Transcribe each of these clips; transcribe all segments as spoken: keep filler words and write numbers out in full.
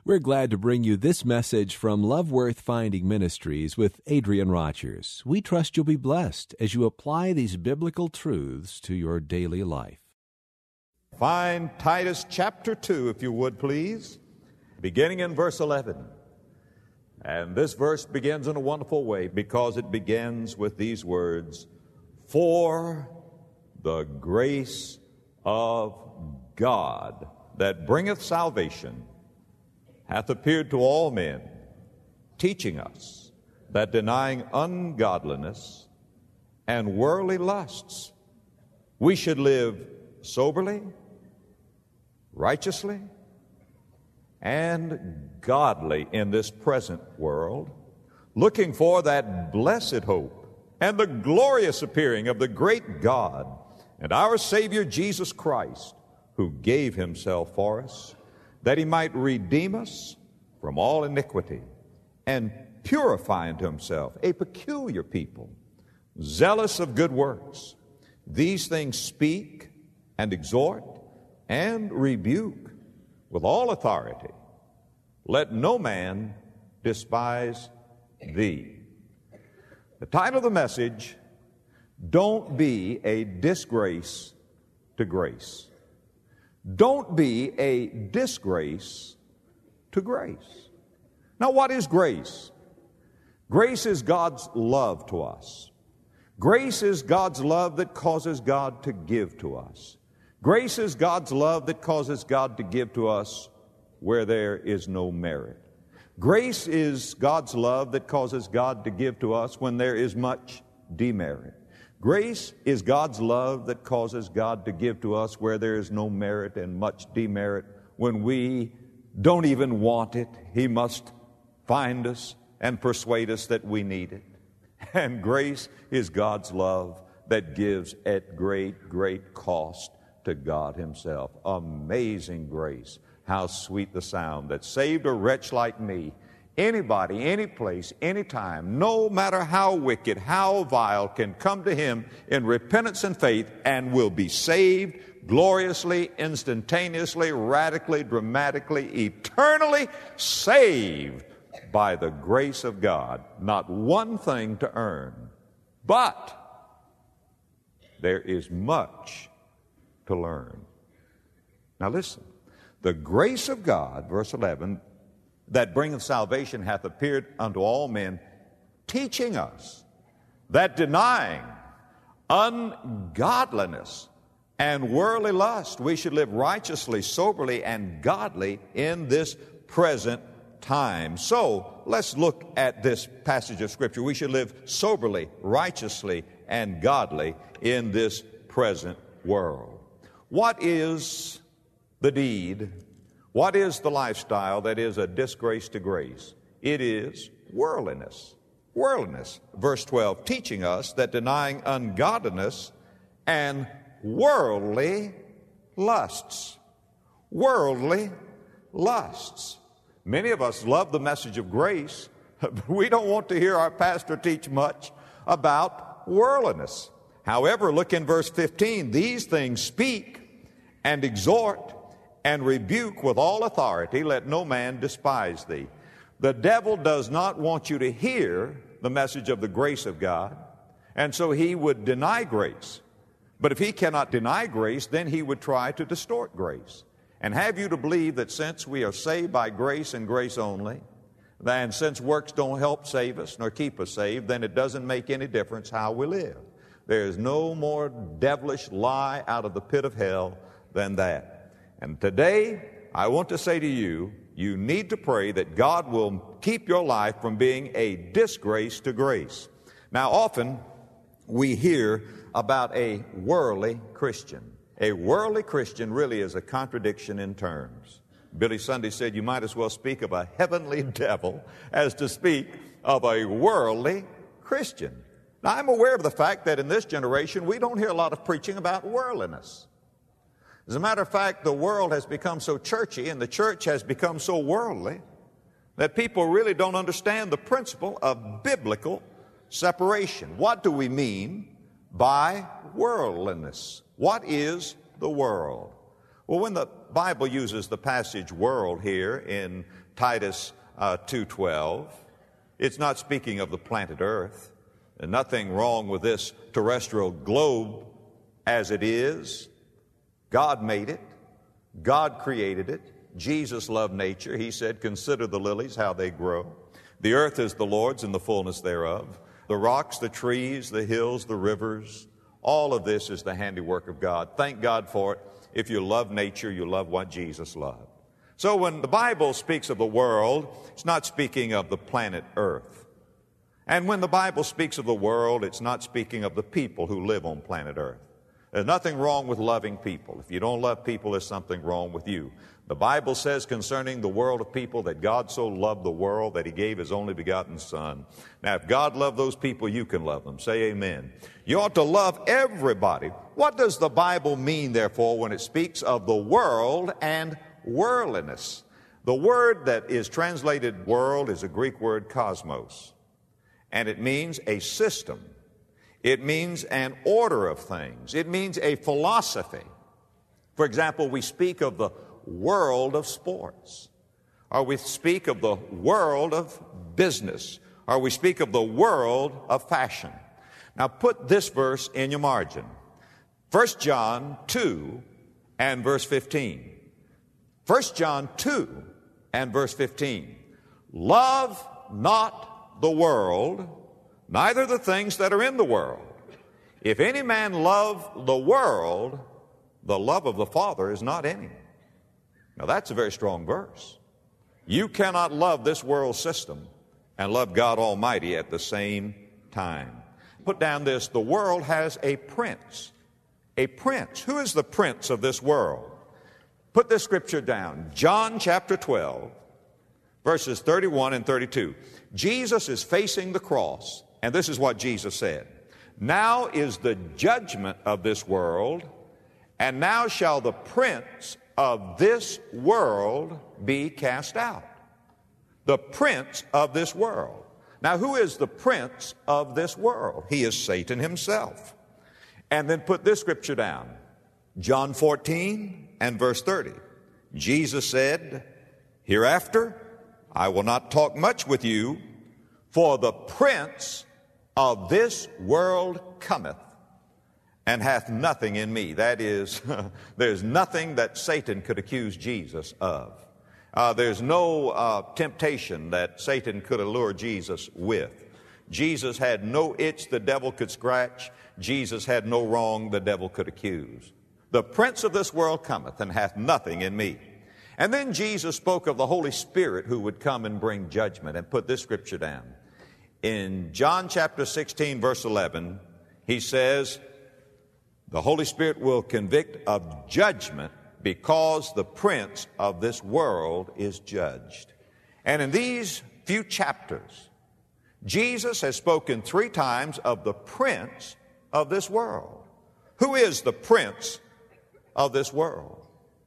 We're glad to bring you this message from Love Worth Finding Ministries with Adrian Rogers. We trust you'll be blessed as you apply these biblical truths to your daily life. Find Titus chapter two, if you would, please, beginning in verse eleven. And this verse begins in a wonderful way because it begins with these words, "For the grace of God that bringeth salvation hath appeared to all men, teaching us that denying ungodliness and worldly lusts, we should live soberly, righteously, and godly in this present world, looking for that blessed hope and the glorious appearing of the great God and our Savior Jesus Christ, who gave himself for us, that he might redeem us from all iniquity and purify unto himself a peculiar people, zealous of good works. These things speak and exhort and rebuke with all authority. Let no man despise thee." The title of the message, "Don't be a disgrace to grace." Don't be a disgrace to grace. Now, what is grace? Grace is God's love to us. Grace is God's love that causes God to give to us. Grace is God's love that causes God to give to us where there is no merit. Grace is God's love that causes God to give to us when there is much demerit. Grace is God's love that causes God to give to us where there is no merit and much demerit. When we don't even want it, he must find us and persuade us that we need it. And grace is God's love that gives at great, great cost to God himself. Amazing grace. How sweet the sound that saved a wretch like me. Anybody, any place, any time, no matter how wicked, how vile, can come to him in repentance and faith and will be saved gloriously, instantaneously, radically, dramatically, eternally saved by the grace of God. Not one thing to earn, but there is much to learn. Now listen, the grace of God, verse eleven, that bringeth salvation hath appeared unto all men, teaching us that denying ungodliness and worldly lust, we should live righteously, soberly, and godly in this present time. So, let's look at this passage of Scripture. We should live soberly, righteously, and godly in this present world. What is the deed? What is the lifestyle that is a disgrace to grace? It is worldliness. Worldliness. Verse twelve, teaching us that denying ungodliness and worldly lusts. Worldly lusts. Many of us love the message of grace. We don't want to hear our pastor teach much about worldliness. However, look in verse fifteen. These things speak and exhort and rebuke with all authority. Let no man despise thee. The devil does not want you to hear the message of the grace of God, and so he would deny grace. But if he cannot deny grace, then he would try to distort grace and have you to believe that since we are saved by grace and grace only, and since works don't help save us nor keep us saved, then it doesn't make any difference how we live. There is no more devilish lie out of the pit of hell than that. And today, I want to say to you, you need to pray that God will keep your life from being a disgrace to grace. Now, often we hear about a worldly Christian. A worldly Christian really is a contradiction in terms. Billy Sunday said you might as well speak of a heavenly devil as to speak of a worldly Christian. Now, I'm aware of the fact that in this generation we don't hear a lot of preaching about worldliness. As a matter of fact, the world has become so churchy and the church has become so worldly that people really don't understand the principle of biblical separation. What do we mean by worldliness? What is the world? Well, when the Bible uses the passage world here in Titus uh, two twelve, it's not speaking of the planet Earth. There's nothing wrong with this terrestrial globe as it is. God made it. God created it. Jesus loved nature. He said, "Consider the lilies, how they grow. The earth is the Lord's and the fullness thereof. The rocks, the trees, the hills, the rivers, all of this is the handiwork of God." Thank God for it. If you love nature, you love what Jesus loved. So when the Bible speaks of the world, it's not speaking of the planet Earth. And when the Bible speaks of the world, it's not speaking of the people who live on planet Earth. There's nothing wrong with loving people. If you don't love people, there's something wrong with you. The Bible says concerning the world of people that God so loved the world that He gave His only begotten Son. Now, if God loved those people, you can love them. Say amen. You ought to love everybody. What does the Bible mean, therefore, when it speaks of the world and worldliness? The word that is translated world is a Greek word cosmos, and it means a system. It means an order of things. It means a philosophy. For example, we speak of the world of sports, or we speak of the world of business, or we speak of the world of fashion. Now put this verse in your margin. First John two and verse fifteen. First John two and verse fifteen. Love not the world, neither the things that are in the world. If any man love the world, the love of the Father is not in him. Now that's a very strong verse. You cannot love this world system and love God Almighty at the same time. Put down this, the world has a prince. A prince. Who is the prince of this world? Put this scripture down. John chapter twelve, verses thirty-one and thirty-two. Jesus is facing the cross, and this is what Jesus said. Now is the judgment of this world, and now shall the prince of this world be cast out. The prince of this world. Now, who is the prince of this world? He is Satan himself. And then put this scripture down. John fourteen and verse thirty. Jesus said, "Hereafter I will not talk much with you, for the prince of this world cometh, and hath nothing in me." That is, there's nothing that Satan could accuse Jesus of. Uh, there's no uh, temptation that Satan could allure Jesus with. Jesus had no itch the devil could scratch. Jesus had no wrong the devil could accuse. The prince of this world cometh, and hath nothing in me. And then Jesus spoke of the Holy Spirit who would come and bring judgment, and put this scripture down. In John chapter sixteen, verse eleven, he says, the Holy Spirit will convict of judgment because the prince of this world is judged. And in these few chapters, Jesus has spoken three times of the prince of this world. Who is the prince of this world?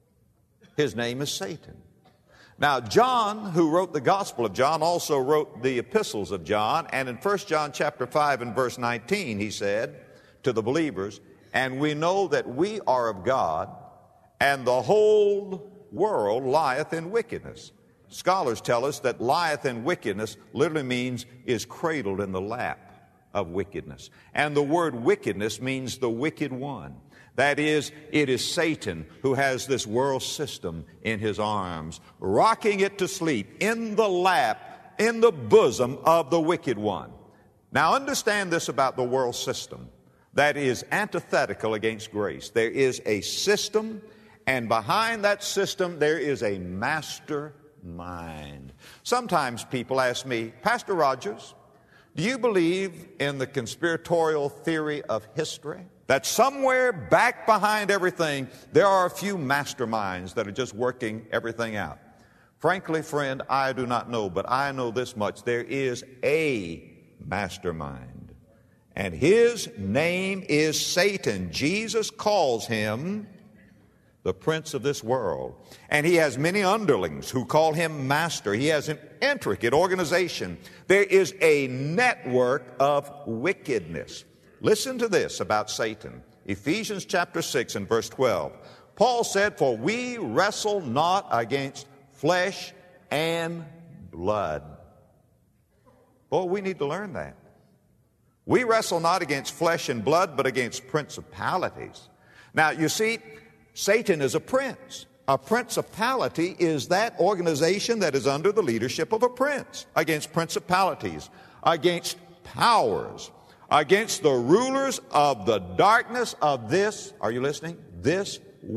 His name is Satan. Now, John, who wrote the Gospel of John, also wrote the epistles of John. And in First John chapter five and verse nineteen, he said to the believers, "And we know that we are of God, and the whole world lieth in wickedness." Scholars tell us that lieth in wickedness literally means is cradled in the lap of wickedness. And the word wickedness means the wicked one. That is, it is Satan who has this world system in his arms, rocking it to sleep in the lap, in the bosom of the wicked one. Now understand this about the world system that is antithetical against grace. There is a system, and behind that system there is a mastermind. Sometimes people ask me, "Pastor Rogers, do you believe in the conspiratorial theory of history? That somewhere back behind everything, there are a few masterminds that are just working everything out?" Frankly, friend, I do not know, but I know this much. There is a mastermind, and his name is Satan. Jesus calls him the prince of this world. And he has many underlings who call him master. He has an intricate organization. There is a network of wickedness. Listen to this about Satan. Ephesians chapter six and verse twelve. Paul said, for we wrestle not against flesh and blood. Boy, we need to learn that. We wrestle not against flesh and blood, but against principalities. Now, you see, Satan is a prince. A principality is that organization that is under the leadership of a prince. Against principalities, against powers, against the rulers of the darkness of this, are you listening? This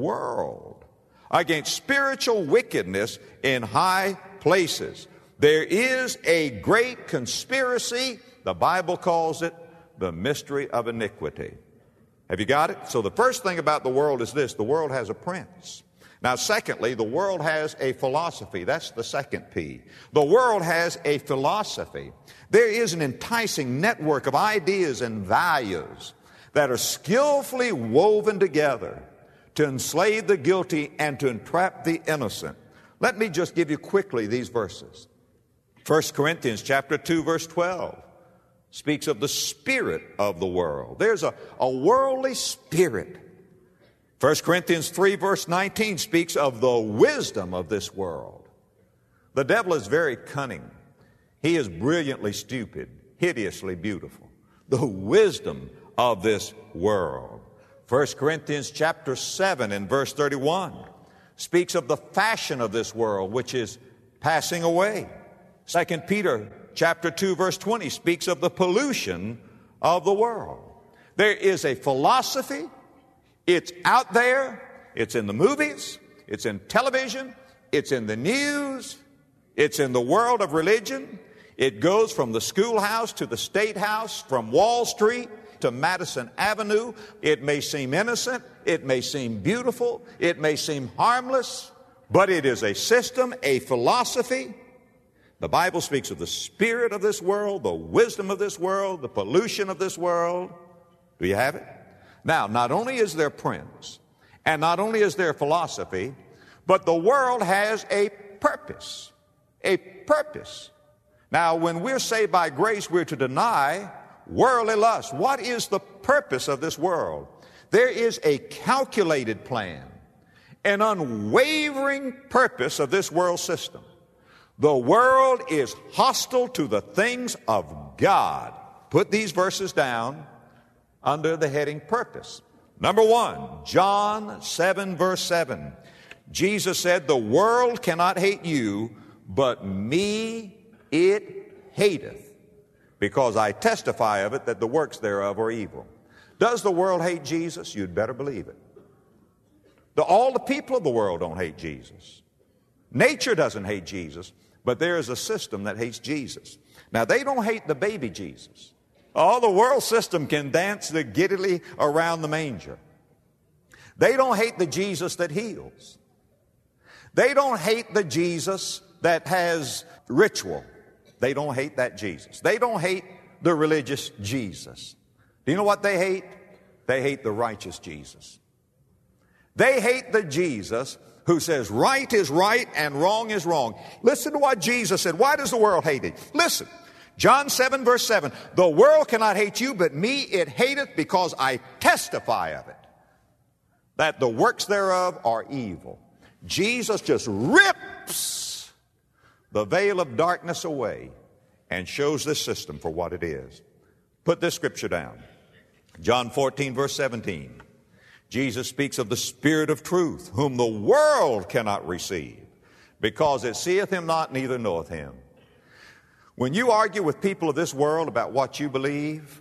world. Against spiritual wickedness in high places. There is a great conspiracy. The Bible calls it the mystery of iniquity. Have you got it? So the first thing about the world is this. The world has a prince. Now, secondly, the world has a philosophy. That's the second P. The world has a philosophy. There is an enticing network of ideas and values that are skillfully woven together to enslave the guilty and to entrap the innocent. Let me just give you quickly these verses. First Corinthians chapter two, verse twelve speaks of the spirit of the world. There's a, a worldly spirit. First Corinthians three, verse nineteen speaks of the wisdom of this world. The devil is very cunning. He is brilliantly stupid, hideously beautiful. The wisdom of this world. First Corinthians chapter seven and verse thirty-one speaks of the fashion of this world, which is passing away. Second Peter chapter two, verse twenty speaks of the pollution of the world. There is a philosophy. It's out there. It's in the movies. It's in television. It's in the news. It's in the world of religion. It goes from the schoolhouse to the State House, from Wall Street to Madison Avenue. It may seem innocent. It may seem beautiful. It may seem harmless. But it is a system, a philosophy. The Bible speaks of the spirit of this world, the wisdom of this world, the pollution of this world. Do you have it? Now, not only is there prince, and not only is there philosophy, but the world has a purpose. A purpose. Now, when we're saved by grace, we're to deny worldly lust. What is the purpose of this world? There is a calculated plan, an unwavering purpose of this world system. The world is hostile to the things of God. Put these verses down under the heading purpose. Number one, John seven, verse seven. Jesus said, the world cannot hate you, but me it hateth, because I testify of it that the works thereof are evil. Does the world hate Jesus? You'd better believe it. The, all the people of the world don't hate Jesus. Nature doesn't hate Jesus, but there is a system that hates Jesus. Now, they don't hate the baby Jesus. All the world system can dance the giddily around the manger. They don't hate the Jesus that heals. They don't hate the Jesus that has ritual. They don't hate that Jesus. They don't hate the religious Jesus. Do you know what they hate? They hate the righteous Jesus. They hate the Jesus who says right is right and wrong is wrong. Listen to what Jesus said. Why does the world hate it? Listen. John seven, verse seven. The world cannot hate you, but me it hateth, because I testify of it, that the works thereof are evil. Jesus just rips the veil of darkness away and shows this system for what it is. Put this scripture down. John fourteen, verse seventeen. Jesus speaks of the Spirit of truth, whom the world cannot receive, because it seeth him not, neither knoweth him. When you argue with people of this world about what you believe,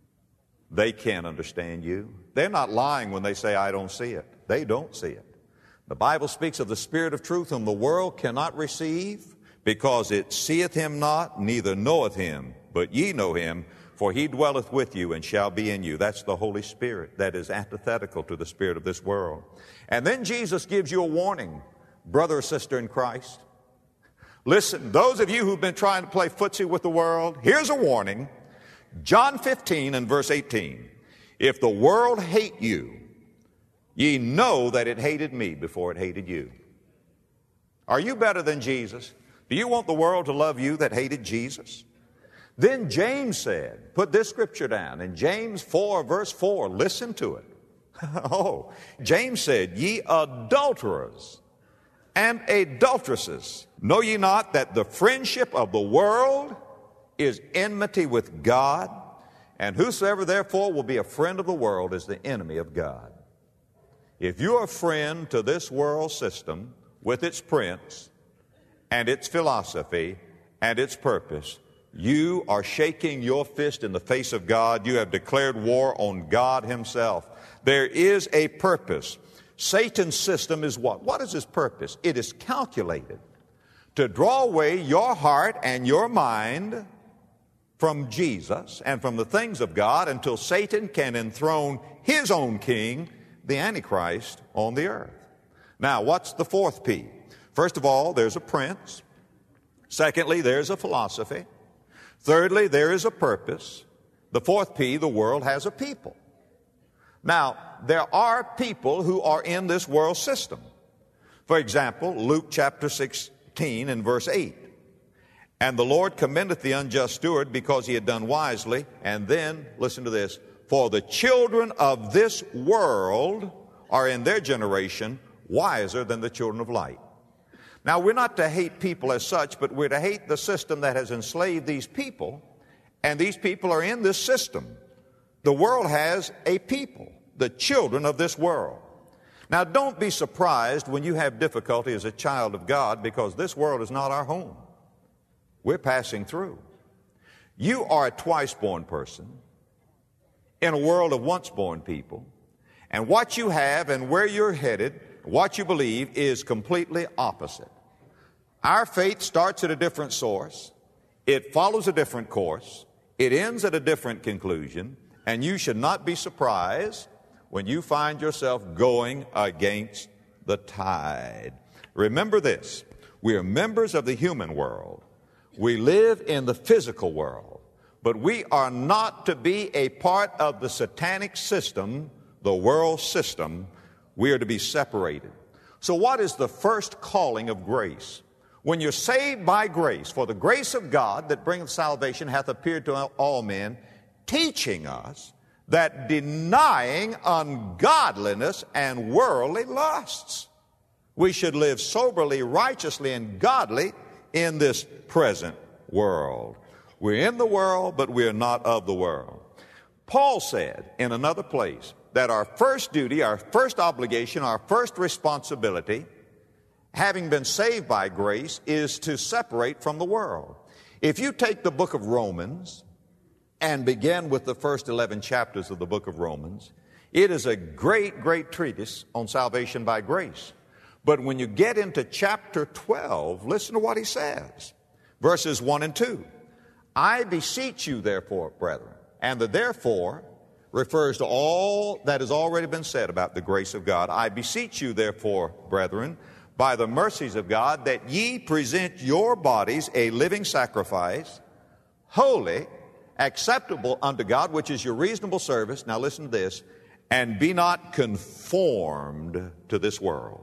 they can't understand you. They're not lying when they say, I don't see it. They don't see it. The Bible speaks of the Spirit of truth, whom the world cannot receive, because it seeth him not, neither knoweth him. But ye know him, for he dwelleth with you and shall be in you. That's the Holy Spirit that is antithetical to the spirit of this world. And then Jesus gives you a warning, brother or sister in Christ. Listen, those of you who've been trying to play footsie with the world, here's a warning. John fifteen and verse eighteen. If the world hate you, ye know that it hated me before it hated you. Are you better than Jesus? Do you want the world to love you that hated Jesus? Then James said, put this scripture down, in James four, verse four, listen to it. Oh, James said, ye adulterers and adulteresses, know ye not that the friendship of the world is enmity with God? And whosoever therefore will be a friend of the world is the enemy of God. If you're a friend to this world system with its prince and its philosophy and its purpose, you are shaking your fist in the face of God. You have declared war on God himself. There is a purpose. Satan's system is what? What is his purpose? It is calculated to draw away your heart and your mind from Jesus and from the things of God until Satan can enthrone his own king, the Antichrist, on the earth. Now, what's the fourth P? First of all, there's a prince. Secondly, there's a philosophy. Thirdly, there is a purpose. The fourth P, the world has a people. Now, there are people who are in this world system. For example, Luke chapter sixteen and verse eight. And the Lord commendeth the unjust steward because he had done wisely. And then, listen to this, for the children of this world are in their generation wiser than the children of light. Now, we're not to hate people as such, but we're to hate the system that has enslaved these people, and these people are in this system. The world has a people, the children of this world. Now, don't be surprised when you have difficulty as a child of God, because this world is not our home. We're passing through. You are a twice-born person in a world of once-born people, and what you have and where you're headed, what you believe, is completely opposite. Our faith starts at a different source. It follows a different course. It ends at a different conclusion, and you should not be surprised when you find yourself going against the tide. Remember this, we are members of the human world. We live in the physical world, but we are not to be a part of the satanic system, the world system. We are to be separated. So what is the first calling of grace? When you're saved by grace, for the grace of God that bringeth salvation hath appeared to all men, teaching us that denying ungodliness and worldly lusts, we should live soberly, righteously, and godly in this present world. We're in the world, but we're not of the world. Paul said in another place that our first duty, our first obligation, our first responsibility, having been saved by grace, is to separate from the world. If you take the book of Romans and begin with the first eleven chapters of the book of Romans, it is a great, great treatise on salvation by grace. But when you get into chapter twelve, listen to what he says. Verses one and two. I beseech you, therefore, brethren, and the therefore refers to all that has already been said about the grace of God. I beseech you, therefore, brethren, by the mercies of God, that ye present your bodies a living sacrifice, holy, acceptable unto God, which is your reasonable service. Now listen to this. And be not conformed to this world.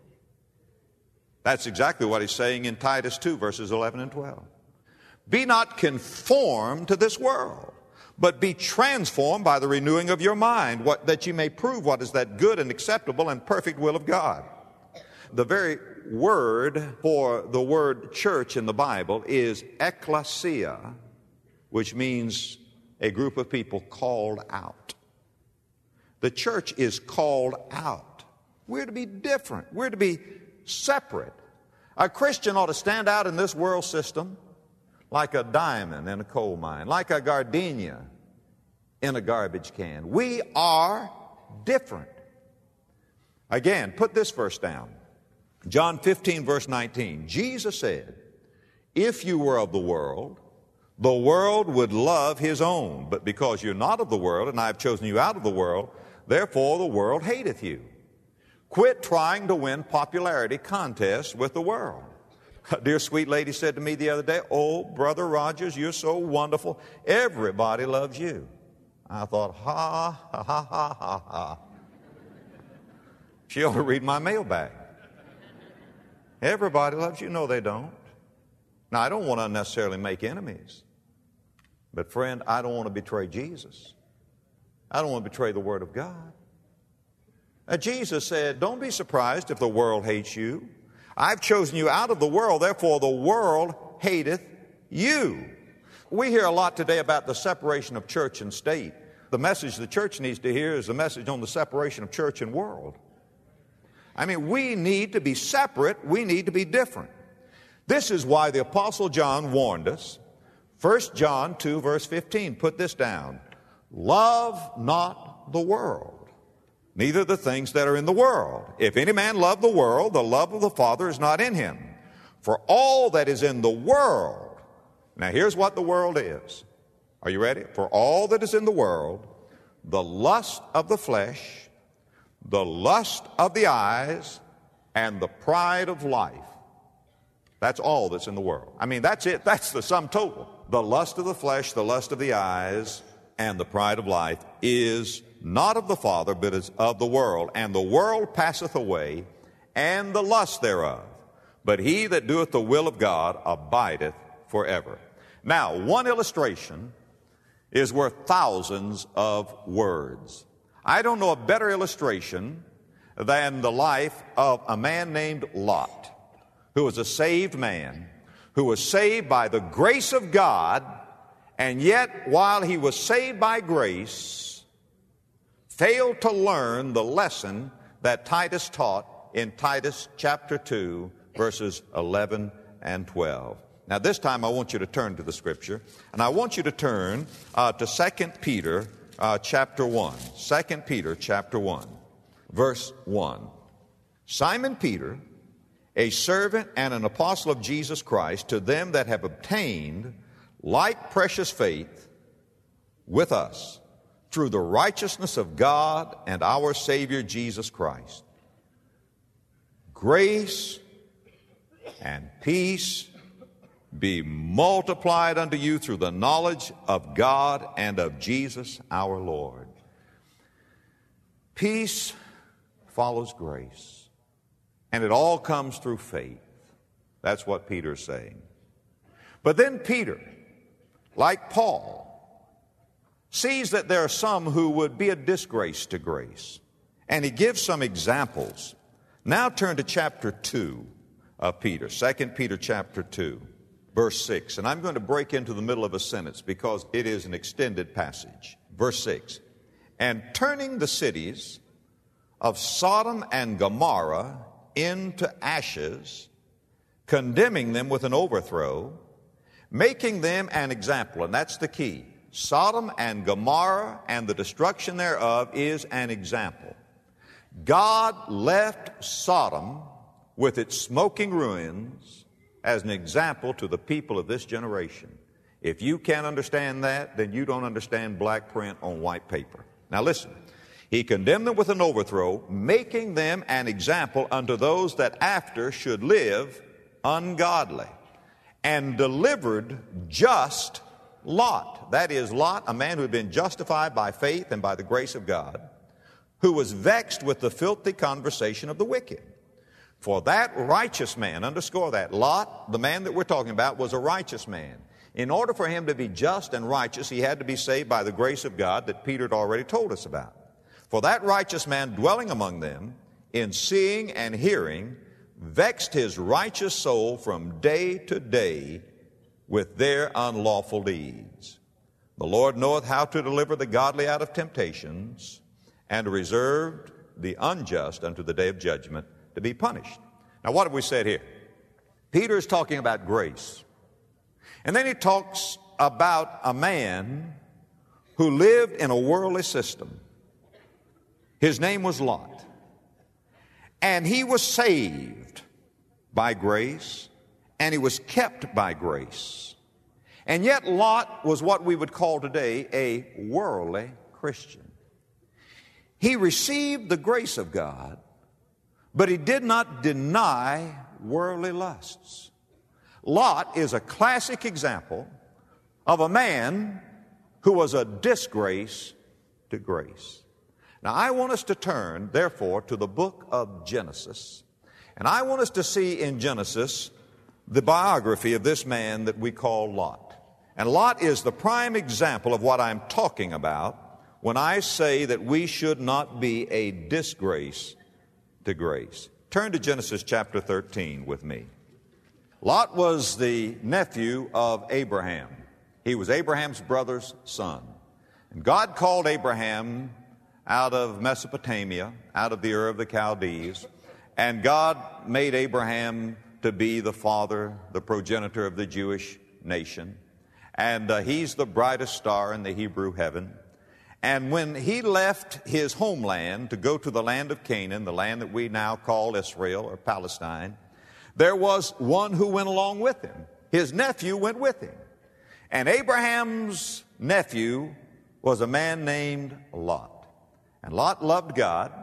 That's exactly what he's saying in Titus two, verses eleven and twelve. Be not conformed to this world, but be transformed by the renewing of your mind, what, that you may prove what is that good and acceptable and perfect will of God. The very word for the word church in the Bible is ekklesia, which means a group of people called out. The church is called out. We're to be different. We're to be separate. A Christian ought to stand out in this world system like a diamond in a coal mine, like a gardenia in a garbage can. We are different. Again, put this verse down. John fifteen, verse nineteen. Jesus said, if you were of the world, the world would love his own. But because you're not of the world, and I have chosen you out of the world, therefore the world hateth you. Quit trying to win popularity contests with the world. A dear sweet lady said to me the other day, oh, Brother Rogers, you're so wonderful. Everybody loves you. I thought, ha, ha, ha, ha, ha, ha. She ought to read my mailbag. Everybody loves you. No, they don't. Now, I don't want to unnecessarily make enemies. But friend, I don't want to betray Jesus. I don't want to betray the Word of God. Now, Jesus said, don't be surprised if the world hates you. I've chosen you out of the world, therefore the world hateth you. We hear a lot today about the separation of church and state. The message the church needs to hear is the message on the separation of church and world. I mean, we need to be separate. We need to be different. This is why the Apostle John warned us. First John two, verse fifteen, put this down. Love not the world, neither the things that are in the world. If any man love the world, the love of the Father is not in him. For all that is in the world. Now here's what the world is. Are you ready? For all that is in the world, the lust of the flesh, the lust of the eyes, and the pride of life. That's all that's in the world. I mean, that's it. That's the sum total. The lust of the flesh, the lust of the eyes, and the pride of life is not of the Father, but is of the world. And the world passeth away, and the lust thereof. But he that doeth the will of God abideth forever. Now, one illustration is worth thousands of words. I don't know a better illustration than the life of a man named Lot, who was a saved man, who was saved by the grace of God, and yet while he was saved by grace, failed to learn the lesson that Titus taught in Titus chapter two, verses eleven and twelve. Now this time I want you to turn to the Scripture, and I want you to turn uh, to Second Peter uh, chapter one. Second Peter chapter one, verse one. Simon Peter, a servant and an apostle of Jesus Christ, to them that have obtained like precious faith with us through the righteousness of God and our Savior Jesus Christ. Grace and peace be multiplied unto you through the knowledge of God and of Jesus our Lord. Peace follows grace, and it all comes through faith. That's what Peter's saying. But then Peter, like Paul, sees that there are some who would be a disgrace to grace, and he gives some examples. Now turn to chapter two of Peter, Second Peter chapter two. Verse six, and I'm going to break into the middle of a sentence because it is an extended passage. Verse six, and turning the cities of Sodom and Gomorrah into ashes, condemning them with an overthrow, making them an example, and that's the key. Sodom and Gomorrah and the destruction thereof is an example. God left Sodom with its smoking ruins as an example to the people of this generation. If you can't understand that, then you don't understand black print on white paper. Now listen, he condemned them with an overthrow, making them an example unto those that after should live ungodly, and delivered just Lot. That is, Lot, a man who had been justified by faith and by the grace of God, who was vexed with the filthy conversation of the wicked. For that righteous man, underscore that, Lot, the man that we're talking about, was a righteous man. In order for him to be just and righteous, he had to be saved by the grace of God that Peter had already told us about. For that righteous man dwelling among them, in seeing and hearing, vexed his righteous soul from day to day with their unlawful deeds. The Lord knoweth how to deliver the godly out of temptations, and reserved the unjust unto the day of judgment, to be punished. Now, what have we said here? Peter is talking about grace. And then he talks about a man who lived in a worldly system. His name was Lot. And he was saved by grace, and he was kept by grace. And yet Lot was what we would call today a worldly Christian. He received the grace of God, but he did not deny worldly lusts. Lot is a classic example of a man who was a disgrace to grace. Now, I want us to turn, therefore, to the book of Genesis, and I want us to see in Genesis the biography of this man that we call Lot. And Lot is the prime example of what I'm talking about when I say that we should not be a disgrace to grace. Turn to Genesis chapter thirteen with me. Lot was the nephew of Abraham. He was Abraham's brother's son. And God called Abraham out of Mesopotamia, out of the Ur of the Chaldees, and God made Abraham to be the father, the progenitor of the Jewish nation. And uh, he's the brightest star in the Hebrew heaven. And when he left his homeland to go to the land of Canaan, the land that we now call Israel or Palestine, there was one who went along with him. His nephew went with him. And Abraham's nephew was a man named Lot. And Lot loved God,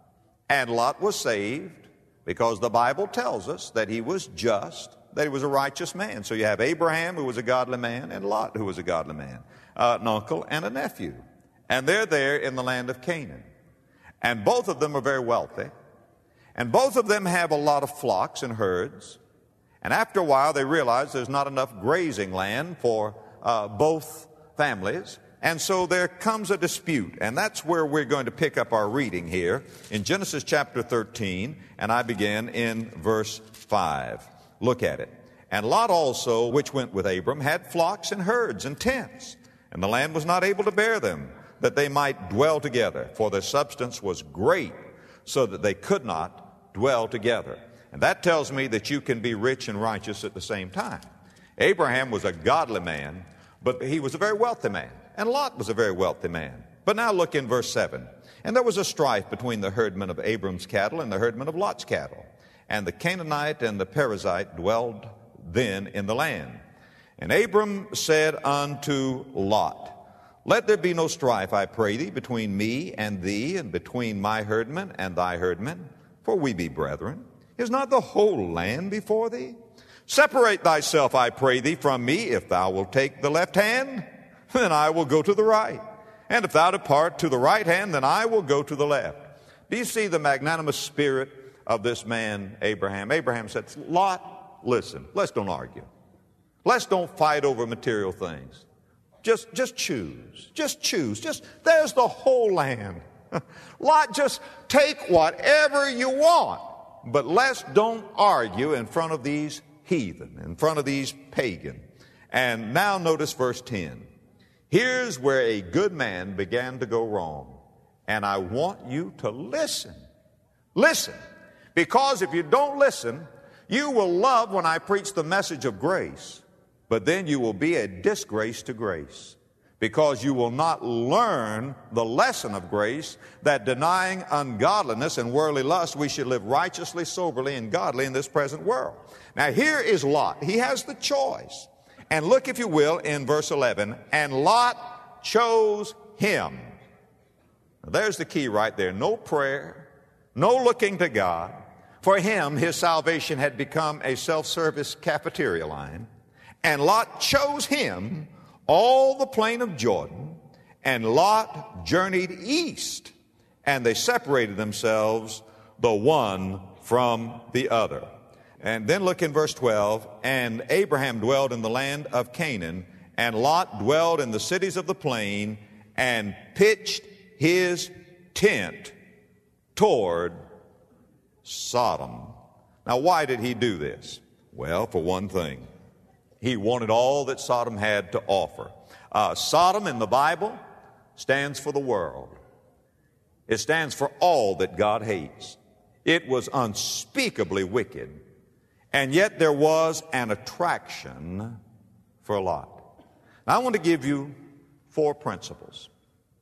and Lot was saved because the Bible tells us that he was just, that he was a righteous man. So you have Abraham, who was a godly man, and Lot, who was a godly man, uh, an uncle and a nephew. And they're there in the land of Canaan. And both of them are very wealthy. And both of them have a lot of flocks and herds. And after a while, they realize there's not enough grazing land for uh, both families. And so there comes a dispute. And that's where we're going to pick up our reading here in Genesis chapter thirteen. And I begin in verse five. Look at it. And Lot also, which went with Abram, had flocks and herds and tents. And the land was not able to bear them, that they might dwell together. For their substance was great, so that they could not dwell together. And that tells me that you can be rich and righteous at the same time. Abraham was a godly man, but he was a very wealthy man. And Lot was a very wealthy man. But now look in verse seven. And there was a strife between the herdmen of Abram's cattle and the herdmen of Lot's cattle. And the Canaanite and the Perizzite dwelled then in the land. And Abram said unto Lot, Let there be no strife, I pray thee, between me and thee, and between my herdmen and thy herdmen, for we be brethren. Is not the whole land before thee? Separate thyself, I pray thee, from me. If thou wilt take the left hand, then I will go to the right. And if thou depart to the right hand, then I will go to the left. Do you see the magnanimous spirit of this man, Abraham? Abraham said, Lot, listen, let's don't argue. Let's don't fight over material things. Just, just choose. Just choose. Just, there's the whole land. Lot, just take whatever you want. But let's don't argue in front of these heathen, in front of these pagan. And now notice verse ten. Here's where a good man began to go wrong. And I want you to listen. Listen. Because if you don't listen, you will love when I preach the message of grace. But then you will be a disgrace to grace, because you will not learn the lesson of grace, that denying ungodliness and worldly lust, we should live righteously, soberly, and godly in this present world. Now here is Lot. He has the choice. And look, if you will, in verse eleven, and Lot chose him. Now, there's the key right there. No prayer, no looking to God. For him, his salvation had become a self-service cafeteria line. And Lot chose him all the plain of Jordan, and Lot journeyed east, and they separated themselves, the one from the other. And then look in verse twelve, and Abraham dwelled in the land of Canaan, and Lot dwelled in the cities of the plain, and pitched his tent toward Sodom. Now, why did he do this? Well, for one thing, he wanted all that Sodom had to offer. Uh, Sodom in the Bible stands for the world. It stands for all that God hates. It was unspeakably wicked. And yet there was an attraction for Lot. Now, I want to give you four principles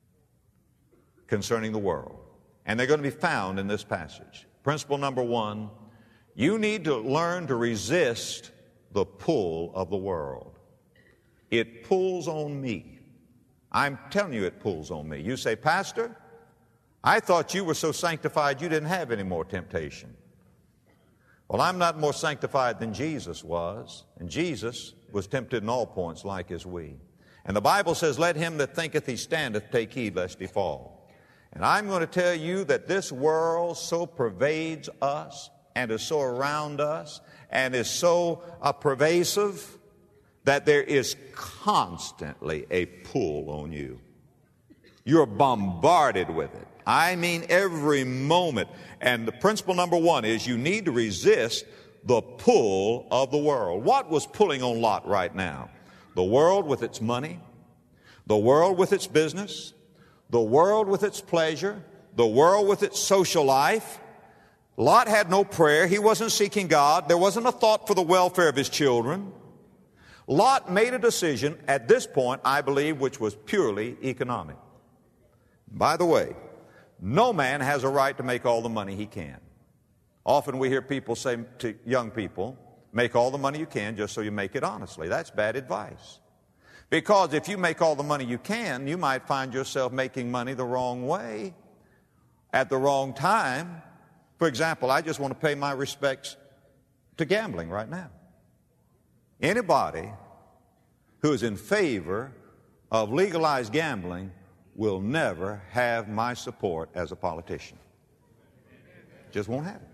concerning the world. And they're going to be found in this passage. Principle number one, you need to learn to resist the pull of the world. It pulls on me. I'm telling you, it pulls on me. You say, Pastor, I thought you were so sanctified you didn't have any more temptation. Well, I'm not more sanctified than Jesus was, and Jesus was tempted in all points like as we. And the Bible says, let him that thinketh he standeth take heed lest he fall. And I'm going to tell you that this world so pervades us and is so around us and is so uh, pervasive that there is constantly a pull on you. You're bombarded with it. I mean every moment. And the principle number one is you need to resist the pull of the world. What was pulling on Lot right now? The world with its money, the world with its business, the world with its pleasure, the world with its social life. Lot had no prayer. He wasn't seeking God. There wasn't a thought for the welfare of his children. Lot made a decision at this point, I believe, which was purely economic. By the way, no man has a right to make all the money he can. Often we hear people say to young people, make all the money you can just so you make it honestly. That's bad advice. Because if you make all the money you can, you might find yourself making money the wrong way at the wrong time. For example, I just want to pay my respects to gambling right now. Anybody who is in favor of legalized gambling will never have my support as a politician. Just won't have it.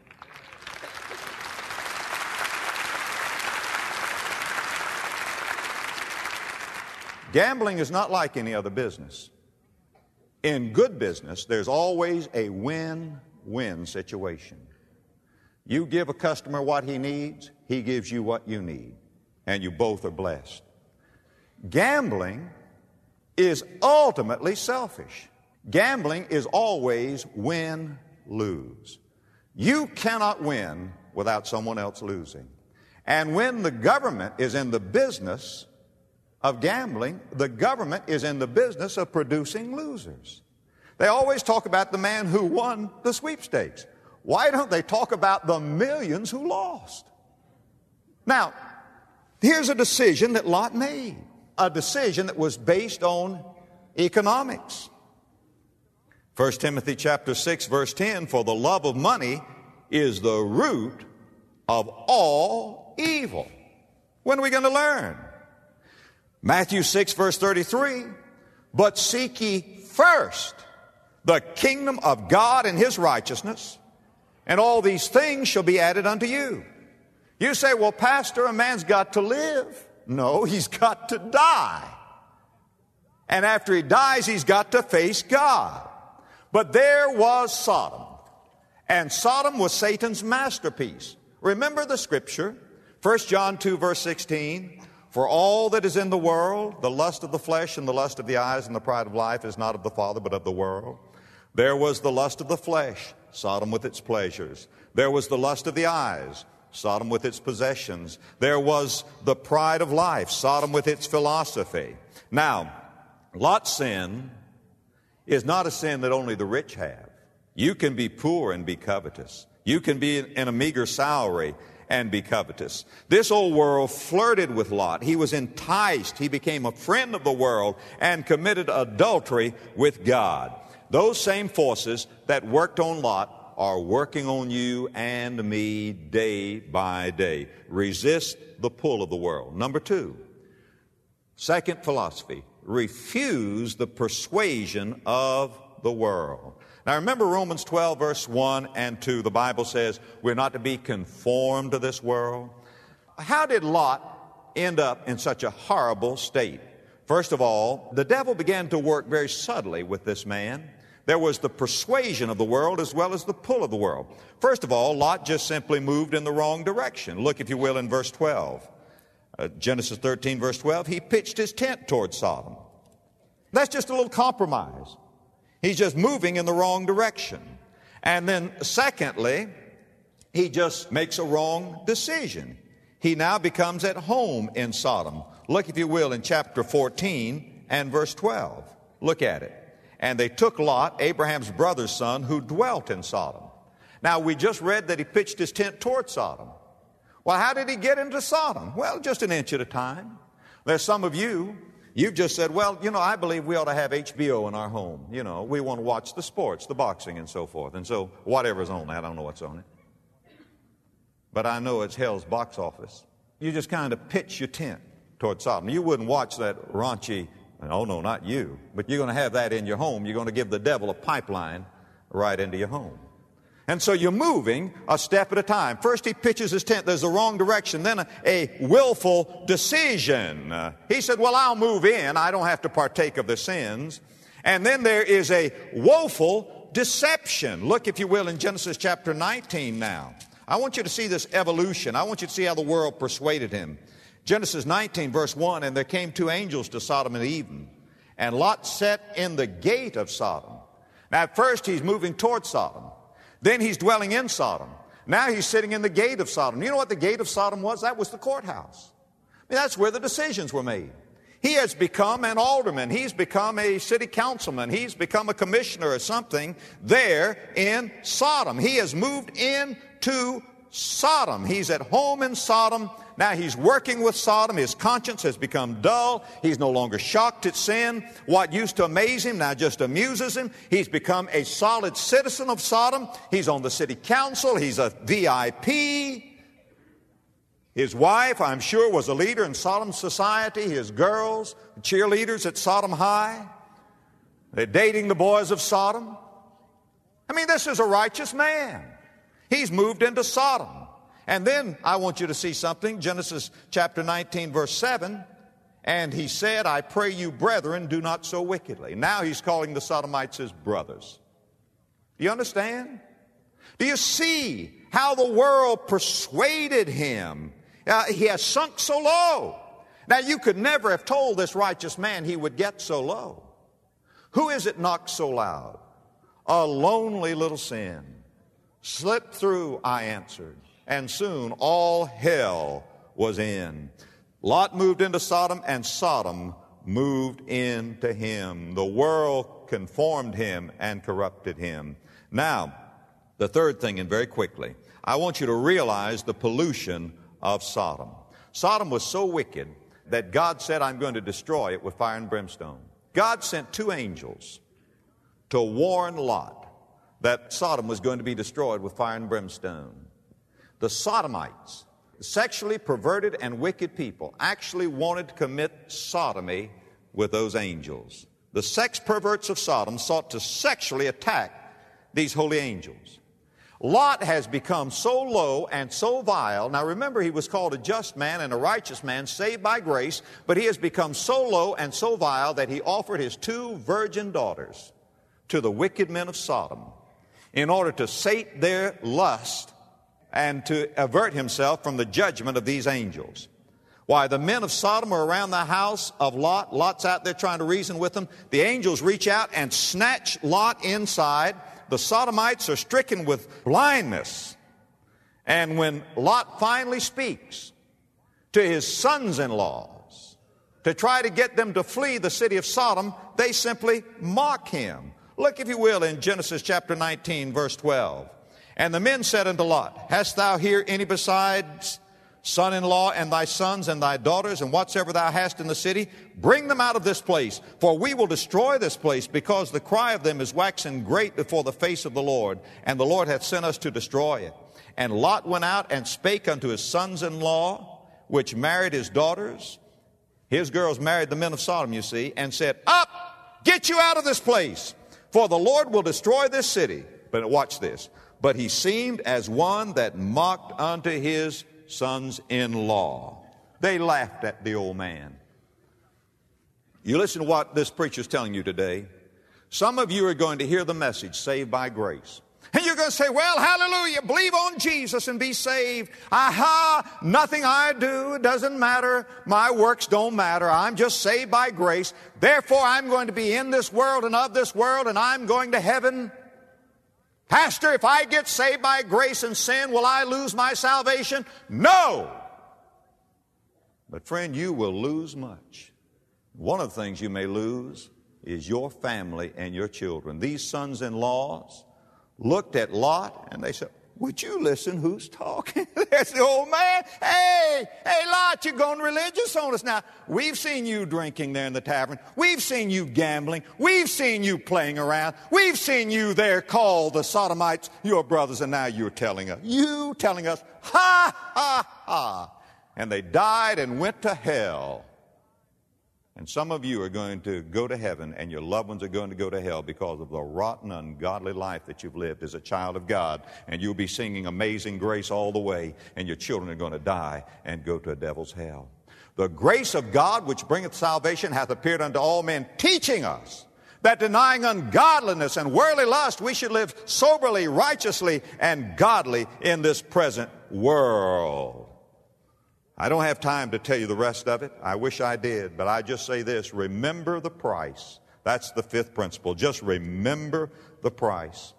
Gambling is not like any other business. In good business, there's always a win-win situation. You give a customer what he needs, he gives you what you need, and you both are blessed. Gambling is ultimately selfish. Gambling is always win-lose. You cannot win without someone else losing. And when the government is in the business of gambling, the government is in the business of producing losers. They always talk about the man who won the sweepstakes. Why don't they talk about the millions who lost? Now, here's a decision that Lot made, a decision that was based on economics. First Timothy chapter six, verse ten, for the love of money is the root of all evil. When are we going to learn? Matthew six, verse thirty-three, but seek ye first the kingdom of God and his righteousness, and all these things shall be added unto you. You say, well, Pastor, a man's got to live. No, he's got to die. And after he dies, he's got to face God. But there was Sodom, and Sodom was Satan's masterpiece. Remember the scripture, First John two, verse sixteen, for all that is in the world, the lust of the flesh and the lust of the eyes and the pride of life is not of the Father but of the world. There was the lust of the flesh, Sodom with its pleasures. There was the lust of the eyes, Sodom with its possessions. There was the pride of life, Sodom with its philosophy. Now, Lot's sin is not a sin that only the rich have. You can be poor and be covetous. You can be in a meager salary and be covetous. This old world flirted with Lot. He was enticed. He became a friend of the world and committed adultery with God. Those same forces that worked on Lot are working on you and me day by day. Resist the pull of the world. Number two, second philosophy, refuse the persuasion of the world. Now remember Romans twelve, verse one and two. The Bible says we're not to be conformed to this world. How did Lot end up in such a horrible state? First of all, the devil began to work very subtly with this man. There was the persuasion of the world as well as the pull of the world. First of all, Lot just simply moved in the wrong direction. Look, if you will, in verse twelve. Uh, Genesis thirteen, verse twelve, he pitched his tent toward Sodom. That's just a little compromise. He's just moving in the wrong direction. And then secondly, he just makes a wrong decision. He now becomes at home in Sodom. Look, if you will, in chapter fourteen and verse twelve. Look at it. And they took Lot, Abraham's brother's son, who dwelt in Sodom. Now, we just read that he pitched his tent toward Sodom. Well, how did he get into Sodom? Well, just an inch at a time. There's some of you, you've just said, well, you know, I believe we ought to have H B O in our home. You know, we want to watch the sports, the boxing, and so forth. And so whatever's on that, I don't know what's on it. But I know it's hell's box office. You just kind of pitch your tent toward Sodom. You wouldn't watch that raunchy, oh no, not you, but you're going to have that in your home. You're going to give the devil a pipeline right into your home. And so you're moving a step at a time. First he pitches his tent. There's the wrong direction. Then a, a willful decision. Uh, he said, well, I'll move in. I don't have to partake of the sins. And then there is a woeful deception. Look, if you will, in Genesis chapter nineteen now. I want you to see this evolution. I want you to see how the world persuaded him. Genesis nineteen, verse one, and there came two angels to Sodom and Eden, and Lot sat in the gate of Sodom. Now, at first, he's moving toward Sodom. Then he's dwelling in Sodom. Now he's sitting in the gate of Sodom. You know what the gate of Sodom was? That was the courthouse. I mean, that's where the decisions were made. He has become an alderman. He's become a city councilman. He's become a commissioner or something there in Sodom. He has moved into Sodom. He's at home in Sodom. Now he's working with Sodom. His conscience has become dull. He's no longer shocked at sin. What used to amaze him now just amuses him. He's become a solid citizen of Sodom. He's on the city council. He's a V I P. His wife, I'm sure, was a leader in Sodom society. His girls, cheerleaders at Sodom High. They're dating the boys of Sodom. I mean, this is a righteous man. He's moved into Sodom. And then I want you to see something. Genesis chapter nineteen, verse seven. And he said, I pray you, brethren, do not so wickedly. Now he's calling the Sodomites his brothers. Do you understand? Do you see how the world persuaded him? Uh, he has sunk so low. Now, you could never have told this righteous man he would get so low. Who is it knocked so loud? A lonely little sin. Slip through, I answered, and soon all hell was in. Lot moved into Sodom, and Sodom moved into him. The world conformed him and corrupted him. Now, the third thing, and very quickly, I want you to realize the pollution of Sodom. Sodom was so wicked that God said, I'm going to destroy it with fire and brimstone. God sent two angels to warn Lot that Sodom was going to be destroyed with fire and brimstone. The Sodomites, sexually perverted and wicked people, actually wanted to commit sodomy with those angels. The sex perverts of Sodom sought to sexually attack these holy angels. Lot has become so low and so vile. Now remember, he was called a just man and a righteous man, saved by grace, but he has become so low and so vile that he offered his two virgin daughters to the wicked men of Sodom in order to sate their lust and to avert himself from the judgment of these angels. Why, the men of Sodom are around the house of Lot. Lot's out there trying to reason with them. The angels reach out and snatch Lot inside. The Sodomites are stricken with blindness. And when Lot finally speaks to his sons-in-laws to try to get them to flee the city of Sodom, they simply mock him. Look, if you will, in Genesis chapter nineteen, verse twelve. And the men said unto Lot, Hast thou here any besides son-in-law and thy sons and thy daughters, and whatsoever thou hast in the city? Bring them out of this place, for we will destroy this place, because the cry of them is waxen great before the face of the Lord, and the Lord hath sent us to destroy it. And Lot went out and spake unto his sons-in-law, which married his daughters. His girls married the men of Sodom, you see, and said, Up, get you out of this place, for the Lord will destroy this city. But watch this. But he seemed as one that mocked unto his sons-in-law. They laughed at the old man. You listen to what this preacher's telling you today. Some of you are going to hear the message, saved by grace. And you're going to say, well, hallelujah, believe on Jesus and be saved. Aha, nothing I do, it doesn't matter. My works don't matter. I'm just saved by grace. Therefore, I'm going to be in this world and of this world, and I'm going to heaven. Pastor, if I get saved by grace and sin, will I lose my salvation? No! But friend, you will lose much. One of the things you may lose is your family and your children. These sons-in-laws looked at Lot and they said, would you listen who's talking? There's the old man. Hey, hey, Lot, you're going religious on us now. We've seen you drinking there in the tavern. We've seen you gambling. We've seen you playing around. We've seen you there call the Sodomites your brothers, and now you're telling us. You telling us, ha, ha, ha. And they died and went to hell. And some of you are going to go to heaven, and your loved ones are going to go to hell because of the rotten, ungodly life that you've lived as a child of God. And you'll be singing Amazing Grace all the way, and your children are going to die and go to a devil's hell. The grace of God, which bringeth salvation, hath appeared unto all men, teaching us that denying ungodliness and worldly lust, we should live soberly, righteously, and godly in this present world. I don't have time to tell you the rest of it. I wish I did, but I just say this: remember the price. That's the fifth principle. Just remember the price.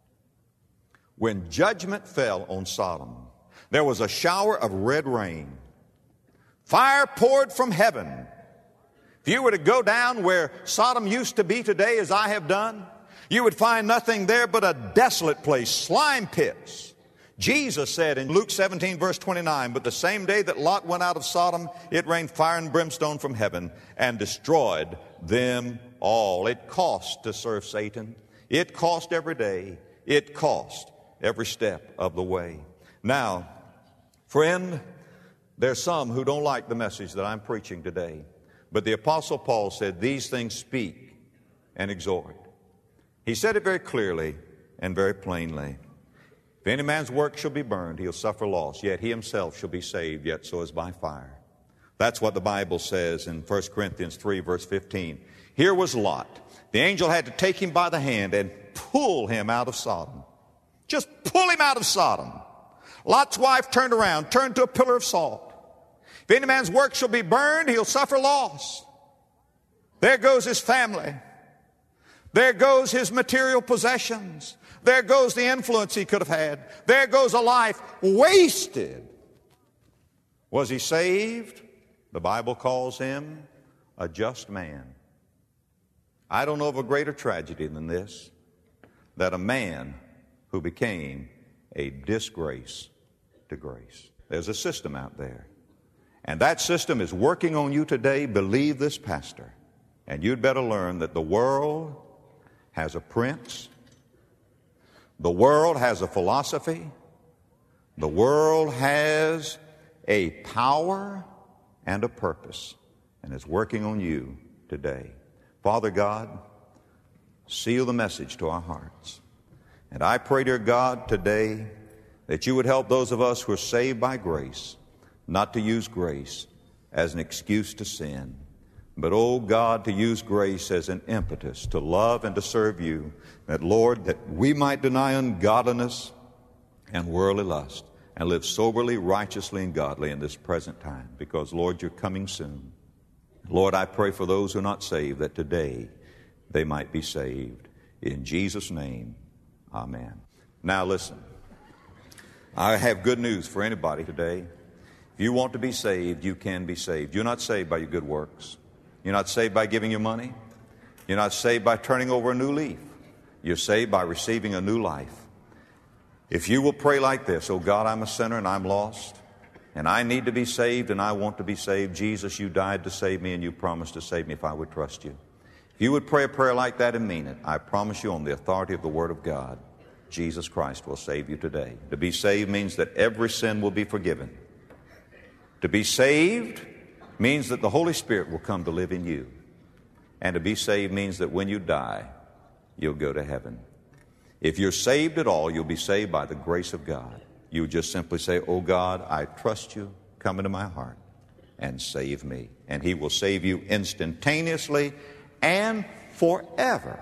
When judgment fell on Sodom, there was a shower of red rain. Fire poured from heaven. If you were to go down where Sodom used to be today, as I have done, you would find nothing there but a desolate place, slime pits. Jesus said in Luke seventeen, verse twenty-nine, but the same day that Lot went out of Sodom, it rained fire and brimstone from heaven and destroyed them all. It cost to serve Satan. It cost every day. It cost every step of the way. Now, friend, there's some who don't like the message that I'm preaching today. But the Apostle Paul said, these things speak and exhort. He said it very clearly and very plainly. If any man's work shall be burned, he'll suffer loss, yet he himself shall be saved, yet so as by fire. That's what the Bible says in First Corinthians three, verse fifteen. Here was Lot. The angel had to take him by the hand and pull him out of Sodom. Just pull him out of Sodom. Lot's wife turned around, turned to a pillar of salt. If any man's work shall be burned, he'll suffer loss. There goes his family. There goes his material possessions. There goes the influence he could have had. There goes a life wasted. Was he saved? The Bible calls him a just man. I don't know of a greater tragedy than this, that a man who became a disgrace to grace. There's a system out there. And that system is working on you today. Believe this, pastor. And you'd better learn that the world has a prince. The world has a philosophy. The world has a power and a purpose. And it's working on you today. Father God, seal the message to our hearts. And I pray, dear God, today that you would help those of us who are saved by grace not to use grace as an excuse to sin, but, oh God, to use grace as an impetus to love and to serve you, that, Lord, that we might deny ungodliness and worldly lust and live soberly, righteously, and godly in this present time, because, Lord, you're coming soon. Lord, I pray for those who are not saved, that today they might be saved. In Jesus' name, amen. Now listen, I have good news for anybody today. If you want to be saved, you can be saved. You're not saved by your good works. You're not saved by giving your money. You're not saved by turning over a new leaf. You're saved by receiving a new life. If you will pray like this, oh God, I'm a sinner and I'm lost, and I need to be saved and I want to be saved. Jesus, you died to save me and you promised to save me if I would trust you. If you would pray a prayer like that and mean it, I promise you on the authority of the Word of God, Jesus Christ will save you today. To be saved means that every sin will be forgiven. To be saved means that the Holy Spirit will come to live in you. And to be saved means that when you die, you'll go to heaven. If you're saved at all, you'll be saved by the grace of God. You just simply say, oh God, I trust you. Come into my heart and save me. And He will save you instantaneously and forever.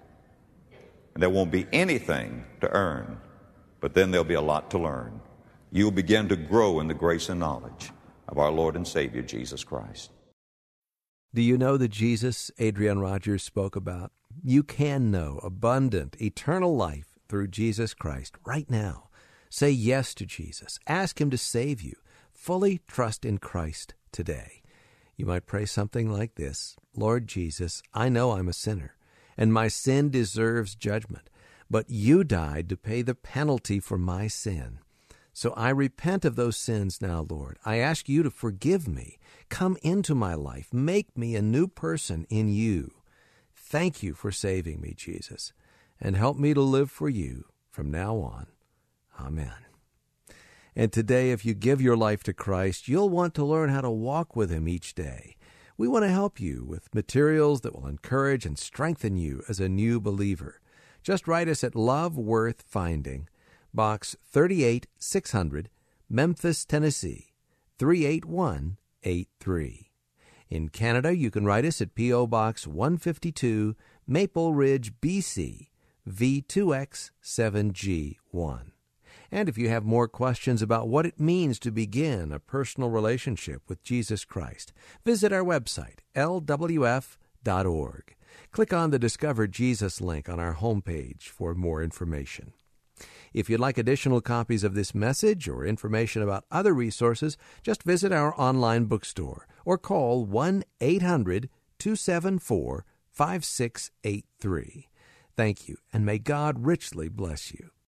And there won't be anything to earn, but then there'll be a lot to learn. You'll begin to grow in the grace and knowledge of our Lord and Savior, Jesus Christ. Do you know the Jesus Adrian Rogers spoke about? You can know abundant, eternal life through Jesus Christ right now. Say yes to Jesus. Ask Him to save you. Fully trust in Christ today. You might pray something like this: Lord Jesus, I know I'm a sinner, and my sin deserves judgment, but you died to pay the penalty for my sin. So I repent of those sins now, Lord. I ask you to forgive me. Come into my life. Make me a new person in you. Thank you for saving me, Jesus, and help me to live for you from now on. Amen. And today, if you give your life to Christ, you'll want to learn how to walk with Him each day. We want to help you with materials that will encourage and strengthen you as a new believer. Just write us at Love Worth Finding, Box thirty-eight six hundred, Memphis, Tennessee, three eight one eight three. In Canada, you can write us at P O. Box one fifty-two, Maple Ridge, B C, V two X seven G one. And if you have more questions about what it means to begin a personal relationship with Jesus Christ, visit our website, L W F dot org. Click on the Discover Jesus link on our homepage for more information. If you'd like additional copies of this message or information about other resources, just visit our online bookstore or call one eight hundred two seven four five six eight three. Thank you, and may God richly bless you.